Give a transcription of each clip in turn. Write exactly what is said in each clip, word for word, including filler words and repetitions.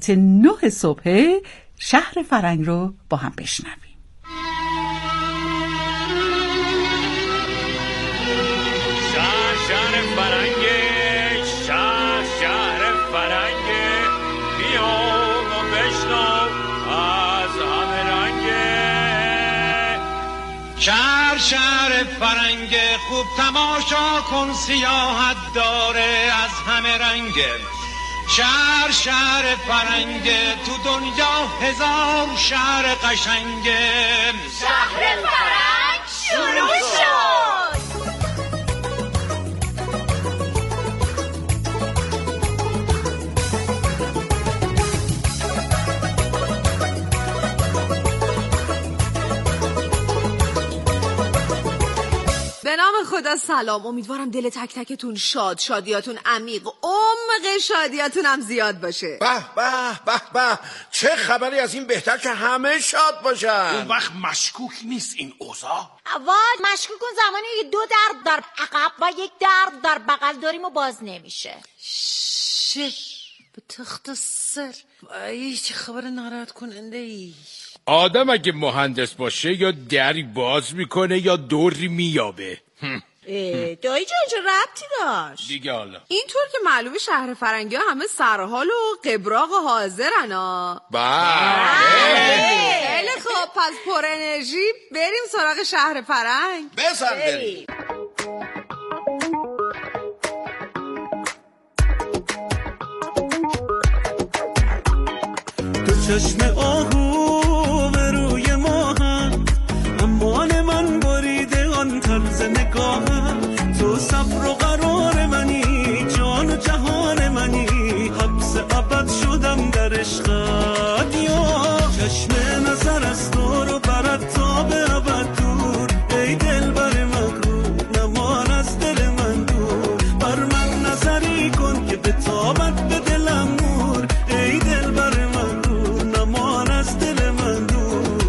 نه صبح شهر فرنگ رو با هم بشنویم. شهر شهر فرنگ، شهر شهر فرنگ، بیا و بشنو از همه رنگ. شهر شهر فرنگ، خوب تماشا کن سیاحت داره از همه رنگ. شهر شهر فرنگ، تو دنیا هزار شهر قشنگ. شهر فرنگ شروع شد. به نام خدا سلام. امیدوارم دل تک تکتون شاد، شادیاتون عمیق، عمق شادیاتون هم زیاد باشه. به به به به، چه خبری از این بهتر که همه شاد باشن. اون وقت مشکوک نیست این اوضاع؟ وای مشکوک کن زمانی که دو درد در عقب و یک درد در بغل داریم و باز نمیشه. شش به تخت سر. ای چه خبر ناراحت کننده ای. آدم اگه مهندس باشه یا دری باز میکنه یا دوری مییابه. دایی جان چه ربطی داشت دیگه حالا اینطور که معلومه شهر فرنگی ها همه سرحال و قبراق و حاضرن ها. بله. خیلی خوب، پس پر انرژی بریم سراغ شهر فرنگ. بزن بریم. تو چشم آهو به روی ماهم، امان من بریده آن طرز نگاهم. تو صبر و قرار منی، جان و جهان منی، حبس ابد شدم در عشقت. یا چشم نظر از تو رو برد تا به ابد دور. ای دل بر مغرور نمان از دل من دور. بر من نظری کن که به تابت به دلم نور. ای دل بر مغرور نمان از دل من دور.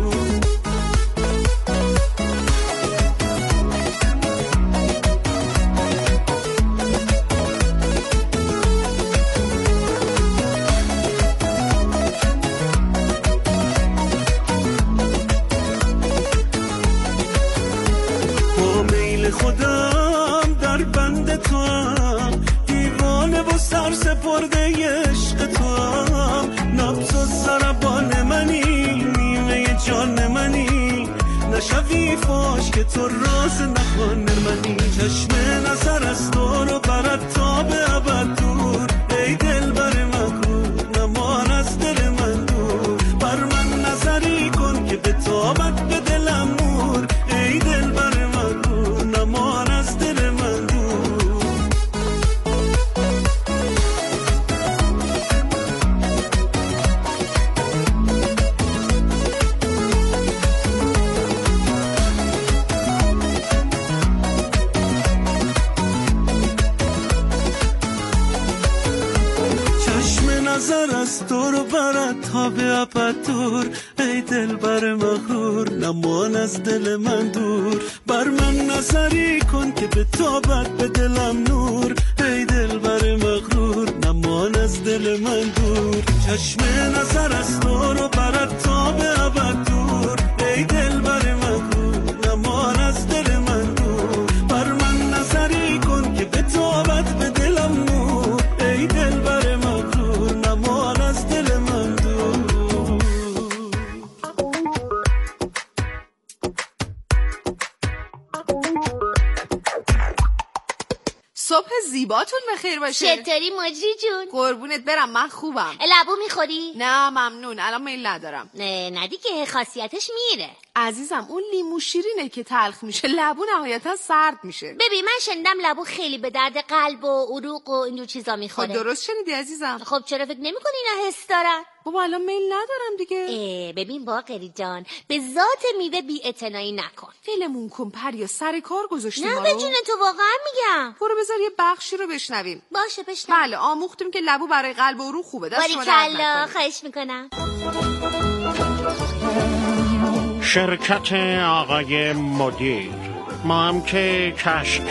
خودم در بند تو هم، دیوانه و سر سپرده عشق تو هم. نبض و ضربان منی، نیمه جان منی، نشوی فاش که تو راز نخوان منی. چشم نظر از تو رو برد تا به ابد دور. ای دل بر مغرور نمان از دل من دور. بر من نظری کن که به تابت به دلم نور. ای دل بر مغرور نمان از دل من دور. چشم نظر از تو رو برد تا به ابد دور. ای دل بر مغرور نمان از دل من دور. بر من نظری کن که به تابت به دلم نور. ای دل بر مغرور نمان از دل من دور. چشم نظر از تو رو برد تا به ابد دور. ای دل بر مغرور نمان از دل من دور. بر من نظری کن که به تابت به دلم نور. ای دل بر مغرور نمان از دل من دور. صبح زیباتون بخیر باشه. چطوری مجری جون؟ قربونت برم، من خوبم. لبو میخوری؟ نه ممنون، الان میل ندارم. نه نه دیگه، خاصیتش میره. عزیزم اون لیمو شیرینه که تلخ میشه، لبو نهایتا سرد میشه. ببین من شنیدم لبو خیلی به درد قلب و عروق و اینجور چیزا میخوره. خب درست شنیدی عزیزم. خب چرا فکر نمی‌کنی اینا حس دارن؟ بابا الان میل ندارم دیگه. اه ببین باقری جان، به ذات میوه بی‌اعتنایی نکن. ولمون کن پریا، سر کار گذاشتیم نه ما به رو. جون تو واقعا میگم. برو بذار یه بخشی رو بشنویم. باشه بشنو. بله آموختیم که لبو برای قلب و عروق خوبه. دست شما درد باریکلا، نکنه. خواهش میکنم. شرکت آقای مدیر، ما هم که کشک.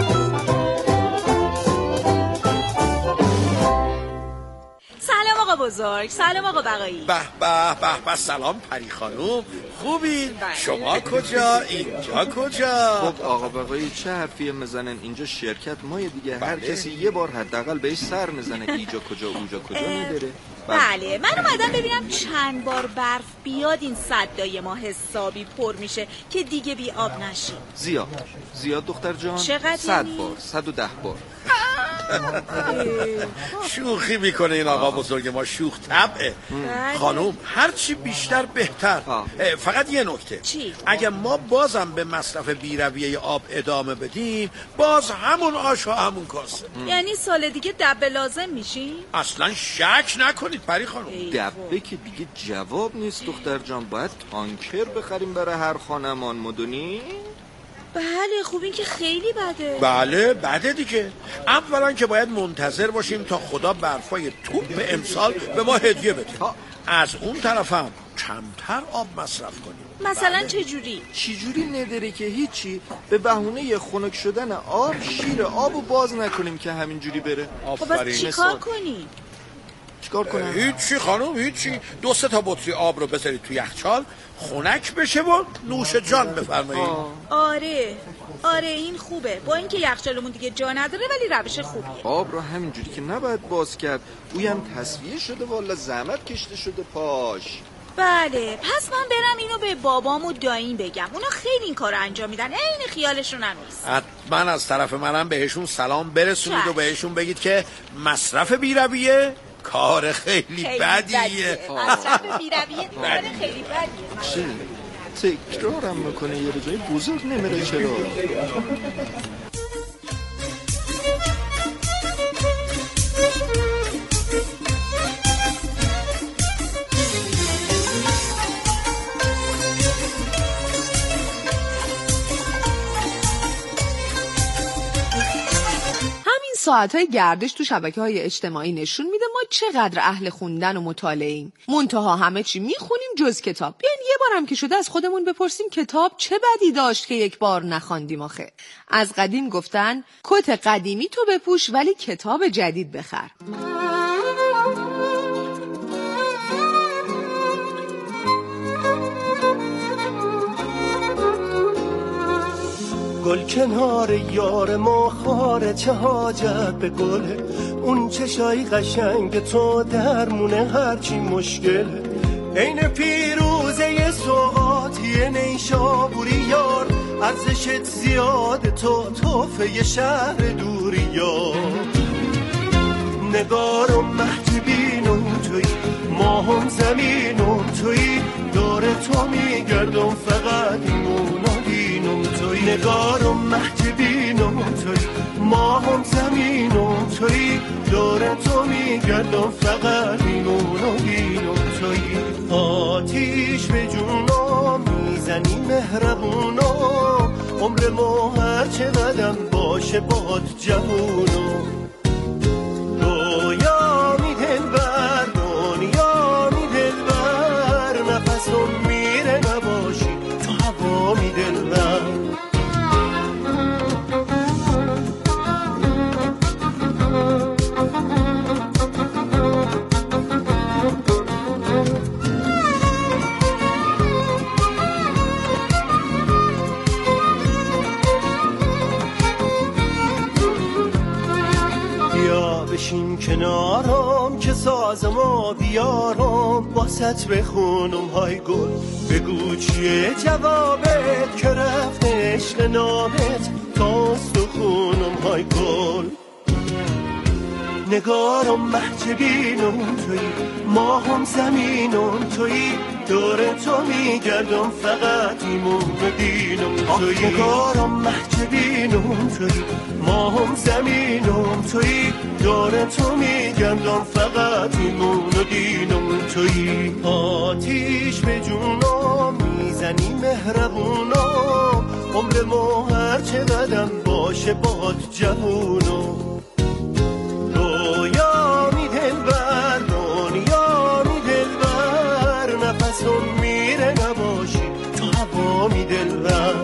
سلام آقا بزرگ. سلام آقا بقایی. به به به به. سلام پری خانوم، خوبین؟ شما کجا؟ اینجا کجا؟ خب آقا بقایی چه حرفیه میزنن؟ اینجا شرکت مایه دیگه. هر کسی یه بار حداقل بهش سر میزنه اینجا کجا اونجا کجا نداره. بله من اومدم ببینم چند بار برف بیاد این صدای ما حسابی پر میشه که دیگه بی آب نشیم. زیاد زیاد دختر جان. چقدر؟ صد بار، صد و ده بار. شوخی میکنه این آقا بزرگ ما، شوخ طبعه. خانوم هرچی بیشتر بهتر. فقط یه نکته، چی؟ اگه ما بازم به مصرف بیرویه آب ادامه بدیم باز همون آش و همون کاسه. یعنی سال دیگه دبه لازم میشیم؟ اصلا شک نکنید پری خانوم. دبه که دیگه جواب نیست دختر جان، باید تانکر بخریم برای هر خانمان مدونی؟ بله خوب این که خیلی بده. بله بده دیگه. اولا که باید منتظر باشیم تا خدا برفای توپ امسال به ما هدیه بده. از اون طرفم کمتر آب مصرف کنیم. مثلا بله. چه جوری؟ چی جوری نداره که هیچی، به بهونه خنک شدن آب شیر آبو باز نکنیم که همین جوری بره. خب بس چیکار کنیم؟ چیکار کنم؟ هیچی خانم هیچی. دو سه تا بطری آب رو بذارید تو یخچال خنک بشه و نوش جان بفرمایید. آره آره این خوبه، با اینکه یخچالمون دیگه جا نداره ولی روش خوبیه. آب رو همینجوری که نباید باز کرد، اویم تصفیه شده والا، زحمت کشته شده پاش. بله پس من برم اینو به بابام و داییم بگم، اونا خیلی این کارو انجام میدن، عین خیالشون هم نیست. حتما از طرف منم بهشون سلام برسونید چشم. و بهشون بگید که مصرف بیرویه کار خیلی, خیلی بدیه. مصرف بیرویه کار خیلی بدیه. چه تکرارم میکنه یه روزای بزرگ نمیره چرا؟ ساعتهای گردش تو شبکه‌های اجتماعی نشون میده ما چقدر اهل خوندن و مطالعه‌ایم. منتها همه چی میخونیم جز کتاب. بیاین یه بارم که شده از خودمون بپرسیم کتاب چه بدی داشت که یک بار نخواندیم آخه. از قدیم گفتن کت قدیمی تو بپوش ولی کتاب جدید بخر. گل کنار یار ما خاره، چه حاجت به گله، اون چشای قشنگ تو درمونه هرچی مشکله. این پیروزه سوغاتی نیشابوری یار، ارزشت زیاد تو توفه شهر دوری یار. نگارم مهجبینم توی، ماهم زمینم توی، دور تو میگردم فقط ایمونا دینم توی. نگارم مهجبینم توی، ماهم زمینم توی، دور تو میگردم فقط ایمونا دینم توی. آتیش به جونم میزنی مهربونم، عمر ما هر چه قدم باشه باد جهونم. رویا می دلبر، دنیا می دلبر، نفسم میره نباشی تو هوا می دلبر. بشین کنارم که سازمو بیارم، واسط بخونم های گل، بگو چیه جوابت که رفت عشق نامت تاست و خونم های گل. نگارم مهجبینم توی، ماهم زمینم توی، دور تو میگردم فقط ایمون و دینم توی. نگارم مهجبینم توی، ماهم زمینم توی، دور تو میگردم فقط ایمون و دینم توی. آتیش به جونم میزنی مهربونم، عمر ما هر چه قدم باشه باد جوونم. رویا می دلبر، دنیا می دلبر، نفسم میره نباشی تو هوا می دلبر.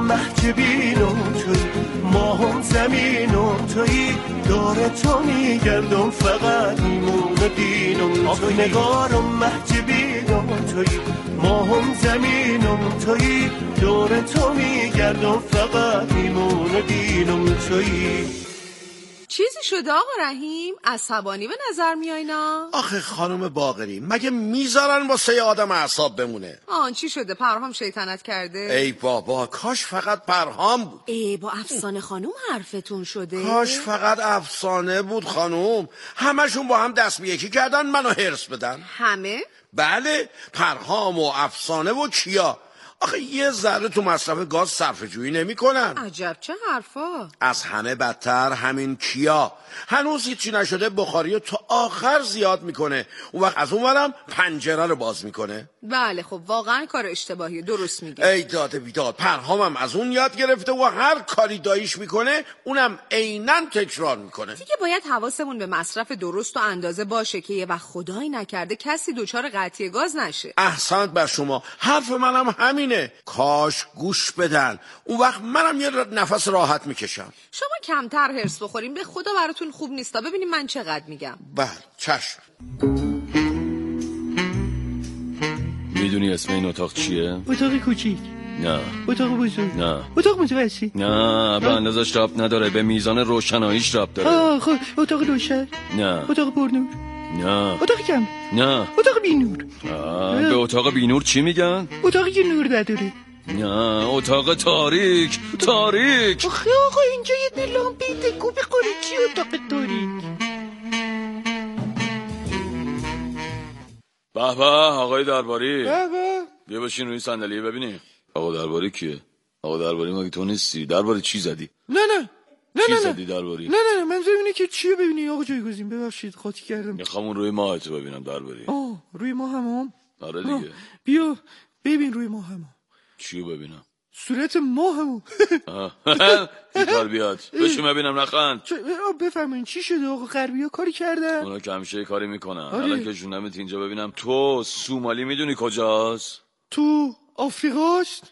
محجبینم توی ماهم زمینم توی دور تو میگردم فقط ایمون و دینم توی نگارم محجبینم توی ماهم زمینم توی دور تو میگردم فقط ایمون و دینم توی. چیزی شده آقا رحیم؟ عصبانی به نظر میاینا؟ آخه خانم باقری مگه میذارن واسه یه آدم اعصاب بمونه؟ آن چی شده؟ پرهام شیطنت کرده؟ ای بابا کاش فقط پرهام بود. ای با افسانه خانوم حرفتون شده؟ کاش فقط افسانه بود خانوم. همشون با هم دست به یکی کردن منو هرس بدن. همه؟ بله، پرهام و افسانه و کیا. آخه یه ذره تو مصرف گاز صرفه جویی نمی کنن. عجب چه حرفا. از همه بدتر همین کیا هنوز هیچی نشده بخاری تا آخر زیاد میکنه، اون وقت از اون ورم پنجره رو باز میکنه. بله خب واقعا کار اشتباهیه، درست میگه. ای داده بیداد، پرهامم از اون یاد گرفته و هر کاری داییش میکنه اونم عیناً تکرار میکنه. دیگه باید حواسمون به مصرف درست و اندازه باشه که یه وقت خدایی نکرده کسی دچار قطعی گاز نشه. احسنت بر شما، حرف منم همینه. کاش گوش بدن، اون وقت منم یه نفس راحت میکشم. شما کمتر هرس بخوریم، به خدا براتون خوب نیستا. ببینیم من چقدر میگم. بله چشم. میدونی اسم این اتاق چیه؟ اتاق کوچیک؟ نه. اتاق بزرگ؟ نه. اتاق متوسط؟ نه، به اندازش ربط نداره، به میزان روشناییش ربط داره. آه خب اتاق روشن؟ نه. اتاق پرنور؟ نه. اتاق کم؟ نه. اتاق بینور؟ آه به اتاق بینور چی میگن؟ اتاقی که نور نداره. نه، اتاق تاریک. تاریک. آخه آقا اینجا یه دل لامپی دکو بخوری، چی اتاق تاریک؟ به به آقای درباری. به به. بیا بشین روی صندلی ببینیم. آقا درباری کیه؟ آقا درباری مگه تو نیستی؟ درباری چی زدی؟ نه نه نه چی نه زدی درباری؟ نه نه نه من ببینه که چیه ببینی آقا جایگزین. ببخشید خاطی کردم. میخوام روی ماهتو ببینم درباری. آه روی ماه هم. آره دیگه. بیا ببین روی ماه هم. چیو ببینم؟ صورت ماه هم. بیکار بیاد بشین ببینم نخند. بفرمایین چی شده آقا؟ غربی ها کاری کردن؟ اونا که همیشه کاری میکنن. آره. الان که جونمت اینجا ببینم. تو سومالی میدونی کجاست؟ تو آفریقاست؟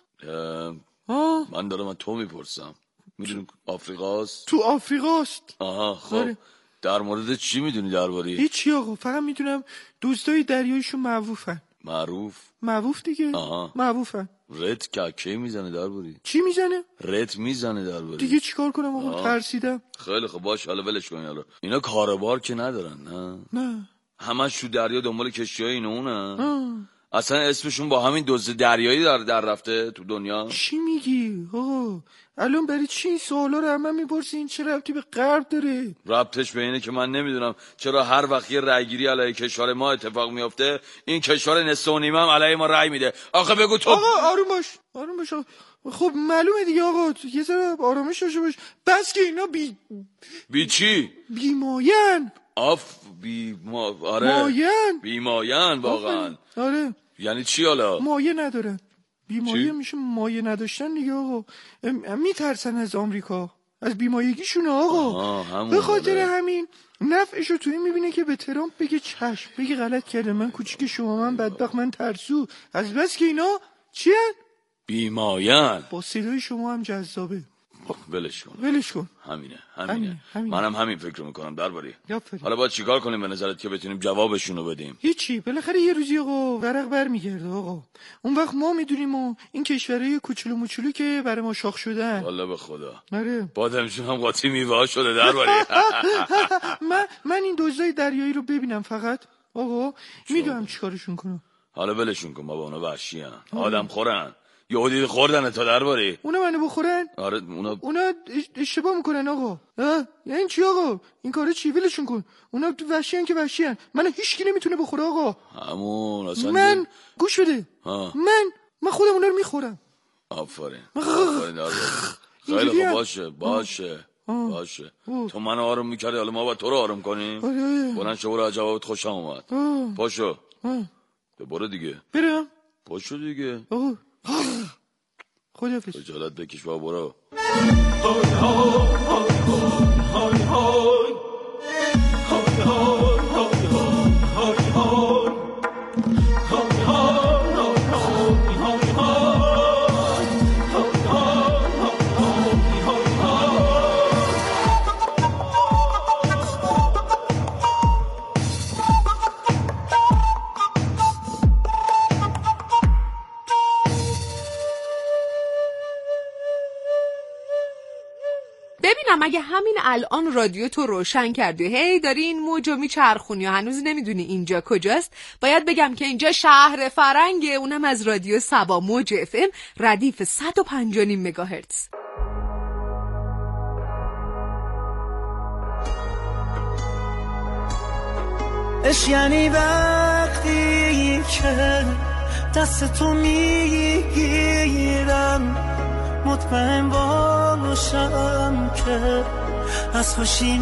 آه. من دارم من تو میپرسم. میدونی آفریقاست؟ تو آفریقاست. آها خب آره. در مورد چی میدونی درباره؟ هیچی آقا، فقط میدونم دوستای دریایشون معروفن. معروف؟ معروف دیگه. آها معروفن. رت ککی میزنه درباره؟ چی میزنه؟ رت میزنه درباره. دیگه چیکار کنم آقا؟ ترسیدم. خیلی خب باش، حالا ولش کن. حالا اینا کاروبار که ندارن. نه نه همش تو دریا دنبال کشتیای اینو اونن. اصلا اسمشون با همین دزد دریایی در در رفته تو دنیا. چی میگی آقا؟ الان برای چی این سوالا رو همه میپرسی؟ این چه ربطی به غرب داره؟ ربطش به اینه که من نمیدونم چرا هر وقت یه رأیگیری علیه کشور ما اتفاق میفته این کشور نصف و نیمه هم علیه ما رأی میده. آخه بگو تو. آقا آروم باش آروم باش. خب معلومه دیگه آقا، یه ذره آرامش داشته باش. بس که اینا بی بی چی؟ بیماین. آف بی ما آره ماین. بیماین واقعا. آره یعنی چی حالا؟ مایه ندارن. بیمایه میشه مایه نداشتن دیگه آقا. میترسن از آمریکا، از بیمایگیشون آقا. به خاطر آره. همین نفعشو توی میبینه که به ترامپ بگه چشم، بگه غلط کرده، من کوچیک شما، من بدبخت، من ترسو. از بس که اینا چی هن؟ بیماین. با صدای شما هم جذابه. ولش کن ولش کن. همینه همینه, همینه. همینه. منم همین فکر میکنم درباره. یافری. حالا باید چیکار کنیم به نظرت که بتونیم جوابشونو بدیم؟ هیچی، بالاخره یه روزی آقا ورق برمیگرده آقا. اون وقت ما میدونیم و این کشورهای کوچولو موچولو که برای ما شاخ شدن. والله به خدا. آره. بادمشون هم قاطی میوه شده درباره. من من این دزدای دریایی رو ببینم فقط آقا، میدونم چیکارشون کنم. حالا ولشون کن بابا، اونا وحشی ان، آدم خورن. یهودی خوردن تا درباره. اونا منو بخورن؟ آره اونا اونا اشتباه میکنن آقا. یعنی چی آقا؟ این کارا چی؟ ولشون کن. اونا وحشی ان که وحشی ان. منو هیچکی نمیتونه بخوره آقا. همون اصلا من دل... گوش بده. ها. من من خودم اونا رو میخورم. آفرین. آفرین درباره. خیلی خوب باشه باشه آه. باشه. آه. تو منو آروم میکردی، حالا ما باید تو رو آروم کنیم. آره. بلند شو برو، جوابت خوشم اومد. آه. پاشو. آه. برو دیگه. برم. پاشو دیگه. آه. خدافظ. خجالت بکش بابا، برو. مگه همین الان رادیو تو روشن کردی هی داری این موجو میچرخونی و هنوز نمیدونی اینجا کجاست؟ باید بگم که اینجا شهر فرنگه، اونم از رادیو سبا موج اف ام ردیف صد و پنج و نیم مگاهرتز. اش یعنی وقتی که دست تو میگیرم مطمئن باشم که از خوشی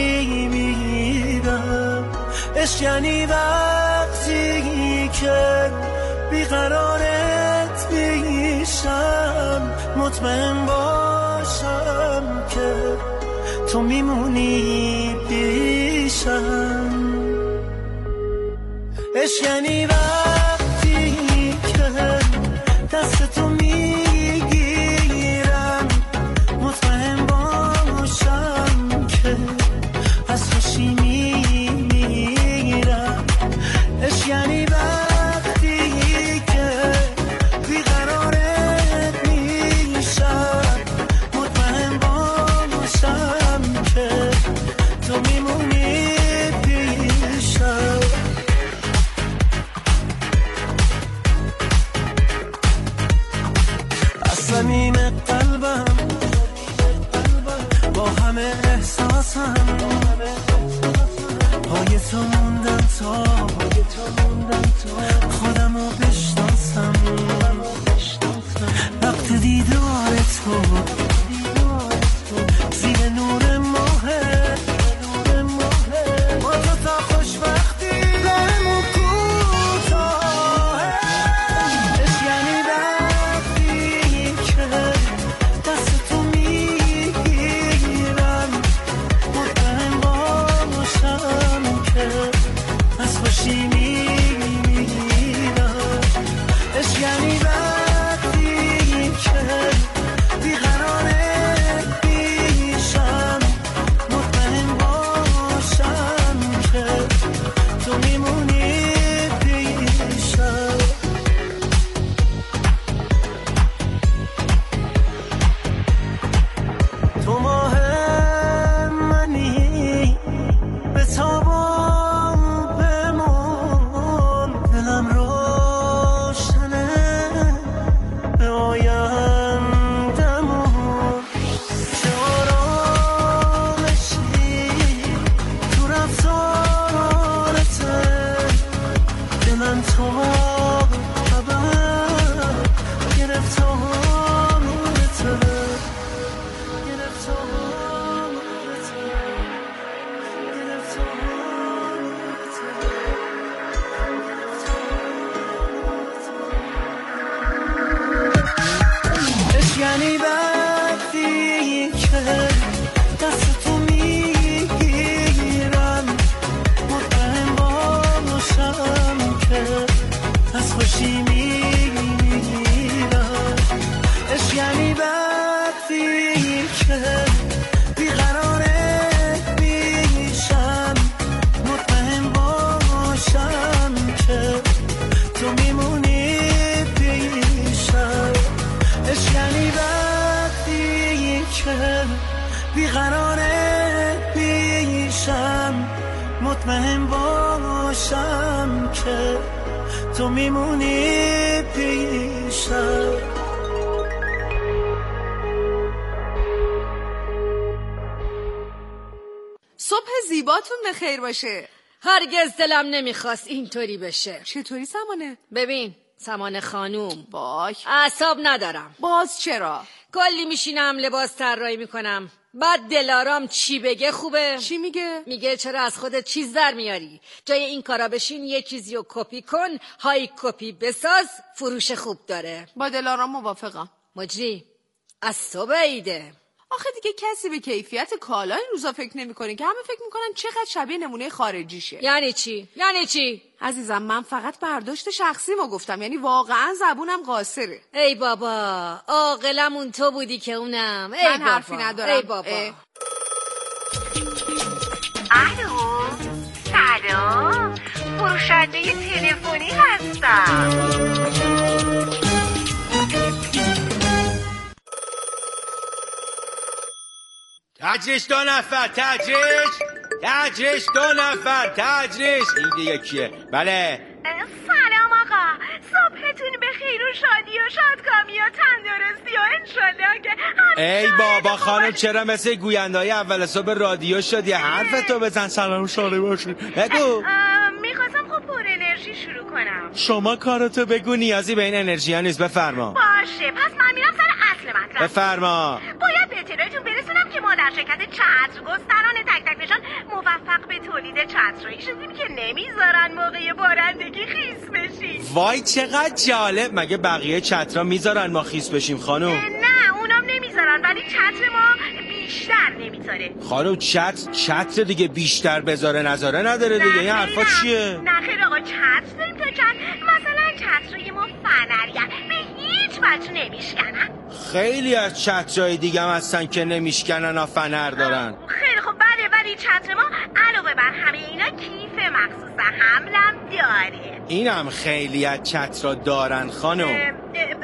میمیرم. اش یعنی وقتی که بیقرارت میشم مطمئن باشم که تو میمونی پیشم. اش یعنی وقتی که دست تو میگیرم مطمئن باشم که از خوشی میمیرم. اش یعنی وقتی که بیقرارت میشم مطمئن باشم که تو میمونی پیشم. صمیم قلبم با همه احساسم پای تو موندم تا خودمو بشناسم. وقت دیدار تو زیر نور ماهه ما تو تا خوشبختی راهمون کوتاهه. اش یعنی وقتی که دست تو میگیرم مطمئن باشم که از خوشی میمیرم. اش یعنی وقتی که بیقرارت میشم مطمئن باشم که تو میمونی پیشم. تو ماه منی به تابم بمون دلم روشنه به آیندمون چه آرامشی تو رفتارته دلم تو خبر گرفتارته. اش یعنی وقتی که دست تو میگیرم مطمئن باشم که از خوشی میمیرم. اش یعنی وقتی که بیقرارت میشم مطمئن باشم که تو میمونی پیشم. اش یعنی وقتی که بیقرارت میشم مطمئن باشم که تو میمونی پیشم. صبح زیباتون بخیر باشه. هرگز دلم نمیخواست اینطوری بشه. چطوری سمانه؟ ببین سمانه خانوم باش اعصاب ندارم. باز چرا؟ کلی میشینم لباس طراحی میکنم بعد دلارام چی بگه خوبه؟ چی میگه؟ میگه چرا از خودت چیز در میاری؟ جای این کارا بشین یه چیزی رو کپی کن، های کپی بساز، فروش خوب داره. با دلارام موافقم. مجری از صبح عیده. آخه دیگه کسی به کیفیت کالا این روزا فکر نمی‌کنه که همه فکر می‌کنن چقدر شبیه نمونه خارجیشه. یعنی چی؟ یعنی چی؟ عزیزم من فقط برداشت شخصی ما گفتم، یعنی واقعا زبونم قاصره. ای بابا عاقلمون تو بودی که اونم. ای من بابا. حرفی ندارم. ای بابا. اه. الو سلام، فروشنده تلفنی هستم. تک تجریش دو نفر، تجریش تجریش دو نفر، تجریش. این دیگه کیه؟ بله. سلام آقا، صبحتون به خیر و شادی و شادکامی و تندرستی و انشالله که ای بابا خانم چرا مثل گوینده‌های اول صبح رادیو شدی؟ حرفتو بزن. سلام شاله باشی. بگو. میخواستم خب پر انرژی شروع کنم. شما کارتو بگو، نیازی به این انرژی ها نیست. بفرما. باشه پس من میرم سر اصل مطلب. بفرما. باید به اطلاعتون برسونم که ما در شرکت چتر گستران تک تک نشان موفق به تولید چترایی شدیم که نمیذارن موقع بارندگی خیس بشیم. وای چقدر جالب. مگه بقیه چترا میذارن ما خیس بشیم خانم؟ نه اونام نمیذارن ولی چتر ما بیشتر نمیذاره. خانم چتر چتر دیگه بیشتر بذاره نذاره نداره دیگه. این حرفا چیه؟ نه خیر آقا چتر داریم تا چند مثلا چترای ما فنرین به هیچ وجه نمیشکنن. خیلی از چترهای دیگه هم هستن که نمیشکنن و فنر دارن. خیلی خب بله ولی چتر ما علاوه بر همه اینا کیف مخصوص حملم داره. اینم خیلی از چترها دارن خانم.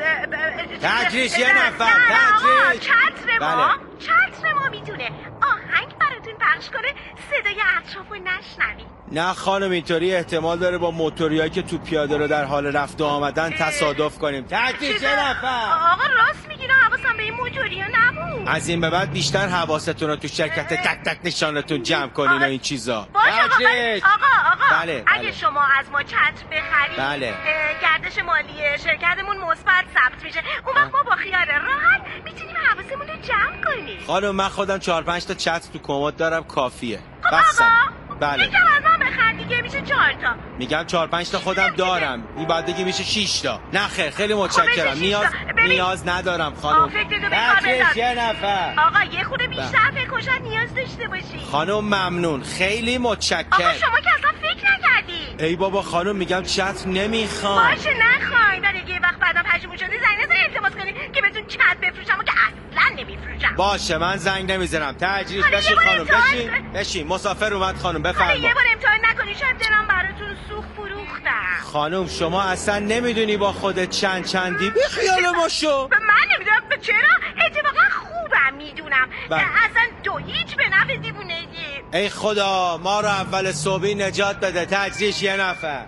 تجریش یه نفر. تجریش چتر ما بله. چتر ما میتونه آهنگ براتون پخش کنه صدای اطرافو نشنوید. نه خانم اینطوری احتمال داره با موتوریایی که تو پیاده رو در حال رفت و آمدن تصادف کنیم. تجریش یه نفر. آقا راست میگی، حواسم به این موتوریا نبود. از این به بعد بیشتر حواستون رو تو شرکت تک تک نشانتون جمع کنین و این چیزا. باشه آقا آقا آقا بله، اگه بله. شما از ما چتر بخرید بله. گردش مالی شرکتمون مثبت ثبت میشه. اون وقت ما با خیال راحت میتونیم حواسمون رو جمع کنیم. خانم من خودم چهار پنج تا چتر تو کمد دارم کافیه. خب بسم. آقا بله. یکم از من بخر دیگه میشه چهار تا. میگم چهار پنج تا خودم دارم. این بعد دیگه میشه شش تا. نه خیر خیلی متشکرم. خب نیاز نیاز ندارم خانم. فکرتو یه نفر. آقا یه خورده بیشتر فکر کن شاید نیاز داشته باشی. خانم ممنون خیلی متشکرم. آقا شما که اصلا فکر نکردی. ای بابا خانم میگم چتر نمیخوام. باشه نخواین داره یه وقت بعدم پشیمون شدی زنگ نزنی التماس کنی که بهتون چتر بفروشم و که اصلا نمیفروشم. باشه من زنگ نمیزنم. تجریش بشین خانم بشین بشین. مسافر اومد خانم بفرما. یه بار امتحان نکنی شاید دلم براتون سوخت فروختم. خانم شما اصلا نمیدونی با خودت چند چندی. بی خیال ما شو. من نمیدونم چرا اتفاقا خوبم میدونم. اصلا دو هیچ به نفع دیوونگی. ای خدا ما رو اول صبحی نجات بده. تجریش یه نفر.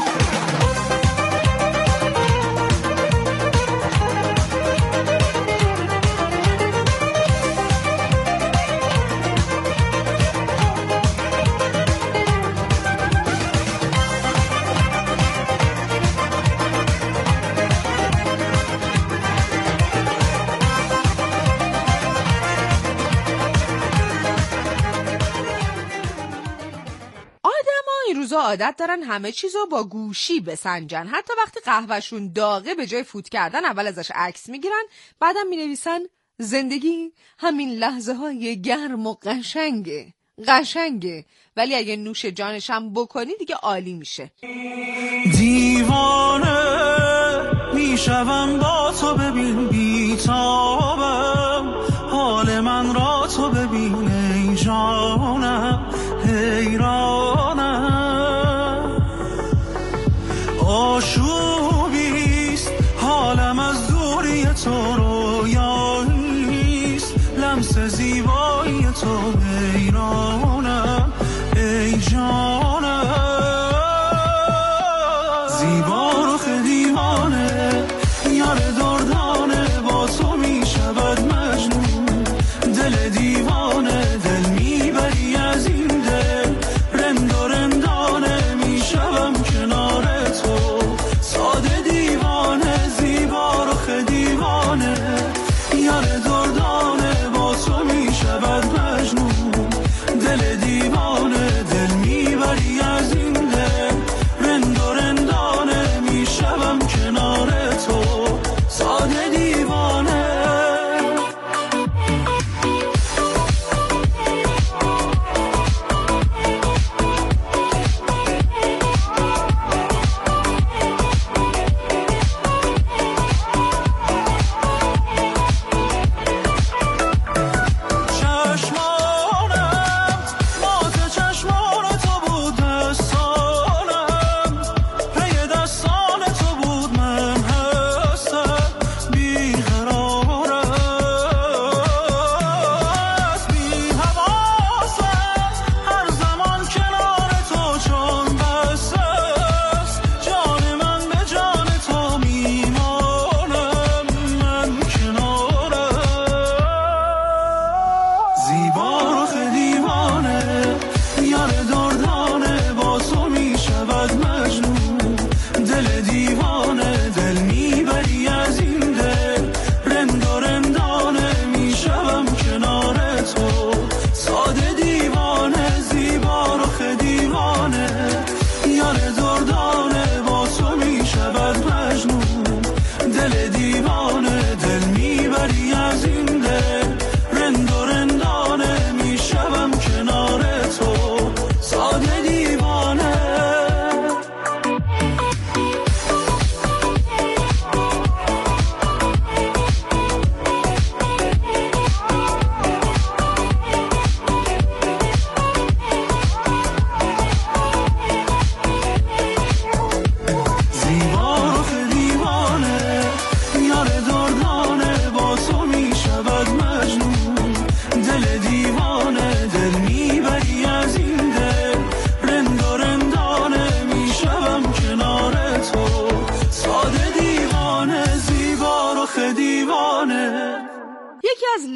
عادت دارن همه چیزو با گوشی بسنجن. حتی وقتی قهوهشون داغه به جای فوت کردن اول ازش عکس میگیرن بعدم مینویسن زندگی همین لحظه های گرم و قشنگه. قشنگه ولی اگه نوش جانشم بکنی دیگه عالی میشه. دیوانه میشوم با تو ببین بیتابم حال من را تو ببین ای جانم حیرانم آشوبیست حالم از دوری تو رویاییست لمس زیبایی تو حیرانم ای جانم زیبا رخ دیوانه یار دردانه با تو میشود مجنون دل دیوانه دل میبری از این دل رند و رندانه میشوم کنار تو ساده دیوانه زیبا رخ دیوانه یار دردانه با تو میشود مجنون دل دیوانه دل میبری از این دل رند و رندانه میشوم کنار تو ساده دیوانه چشمانم مات چشمان تو بودم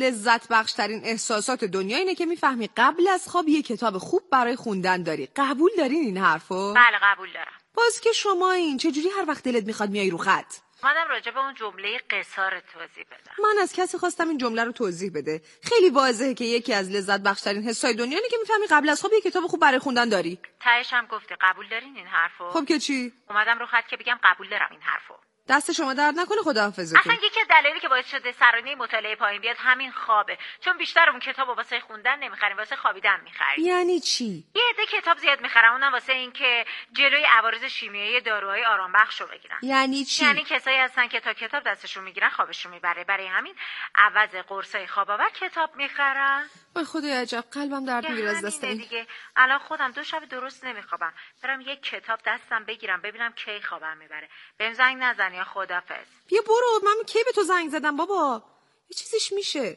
لذت بخشترین احساسات دنیا اینه که میفهمی قبل از خواب یه کتاب خوب برای خوندن داری. قبول دارین این حرفو؟ بله قبول دارم. باز که شما این چجوری هر وقت دلت میخواد میای رو خط؟ اومدم راجع به اون جمله قصار توضیح بدم. من از کسی خواستم این جمله رو توضیح بده. خیلی واضحه که یکی از لذت بخشترین حسای دنیا اینه که میفهمی قبل از خواب یه کتاب خوب برای خوندن داری. تهش هم گفتی قبول دارین این حرفو؟ خب که چی؟ اومدم رو خط که بگم قبول دارم این حرفو. دست شما درد نکنه، خداحافظتون. اصلا یکی از دلایلی که باعث شده سرانه مطالعه پایین بیاد همین خوابه، چون بیشتر اون کتابو واسه خوندن نمیخریم، واسه خوابیدن میخریم. یعنی چی؟ یه عده کتاب زیاد میخرن، اونم واسه اینکه جلوی عوارض شیمیایی داروهای آرامبخش رو بگیرن. یعنی چی؟ یعنی کسایی هستن که تا کتاب دستشون میگیرن خوابشون میبره، برای همین عوض قرصای خواب‌آور کتاب میخرن. وای خدای عجب، قلبم درد میگیره از دست این. دیگه الان خودم دو شب درست نمیخوابم، برم یک کتاب دستم بگیرم ببینم کی خوابم میبره. بهم زنگ نزن یا خدافظ. بیا برو، من کی به تو زنگ زدم بابا؟ یه چیزیش میشه.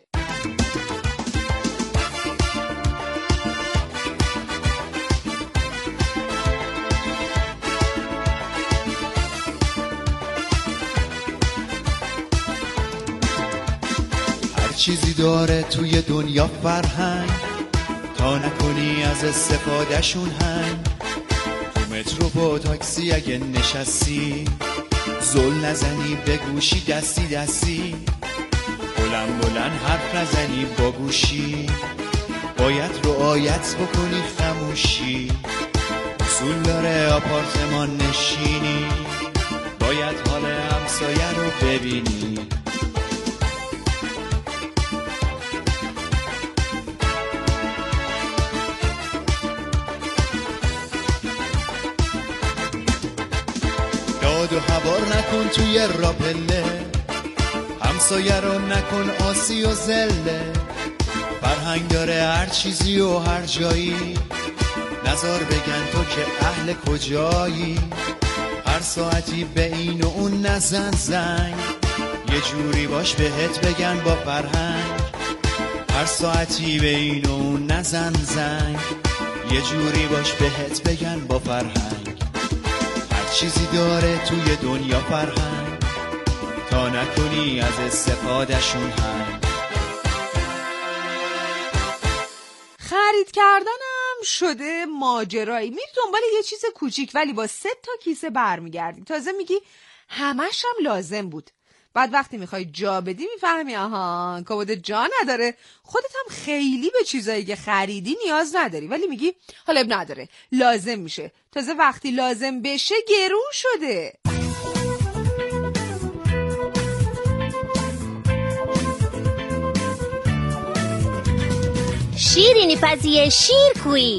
هر چیزی داره توی دنیا فرهنگ، تا نکنی از استفادهشون هنگ. تو مترو با تاکسی اگه نشستی، زل نزنی به گوشی دستی دستی. بلند بلند حرف نزنی با گوشی، باید رعایت بکنی خموشی. اصول داره آپارتمان نشینی، باید حال همسایه رو ببینی. داد و هوار نکن توی راپله، همسایه رو نکن آسی و زله. فرهنگ داره هر چیزی و هر جایی، نظر بگن تو که اهل کجایی. هر ساعتی به این و اون نزن زنگ، یه جوری باش بهت بگن با فرهنگ. هر ساعتی به این و اون نزن زنگ، یه جوری باش بهت بگن با فرهنگ. چیزی داره توی دنیا فرهنگ، تا نکنی از استفادهشون هنگ. خرید کردنم شده ماجرایی. میری دنبال یه چیز کوچیک ولی با سه تا کیسه برمیگردی. تازه میگی همش هم لازم بود. بعد وقتی میخوای جا بدی میفهمی آها کمد جا نداره. خودت هم خیلی به چیزایی که خریدی نیاز نداری، ولی میگی حالا اب نداره لازم میشه. تازه وقتی لازم بشه گرون شده. شیرینی پزی شیرکویی.